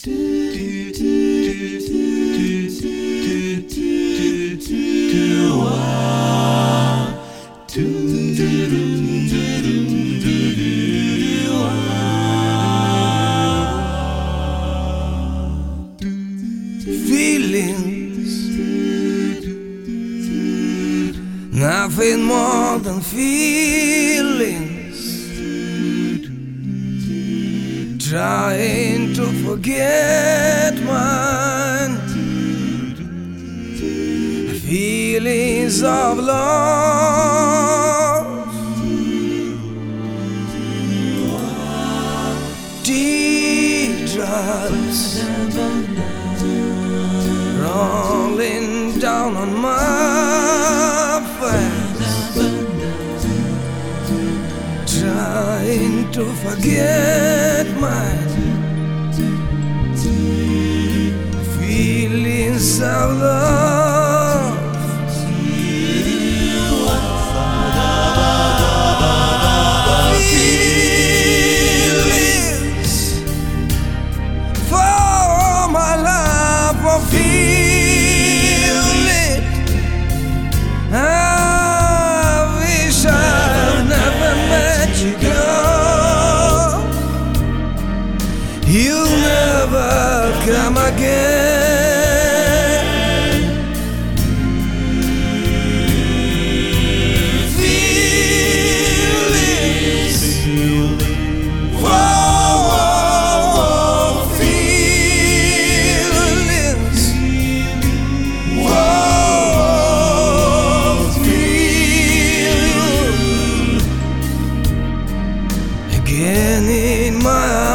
Feelings, nothing more than feelings, trying to forget mine. Feelings of love, teardrops rolling down on my face, trying to forget mine. Feelings of love, feelings for my love, for feeling. I wish I'd never met you, girl. You'll never come again. Feelings, whoa, feelings, whoa, feelings again in my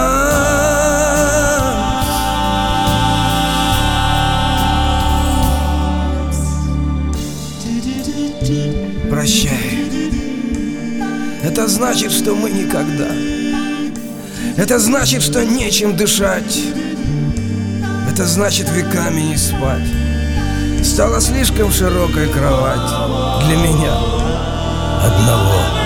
Прощай. Это значит, что мы никогда. Это значит, что нечем дышать. Это значит веками не спать. Стала слишком широкой кровать для меня одного.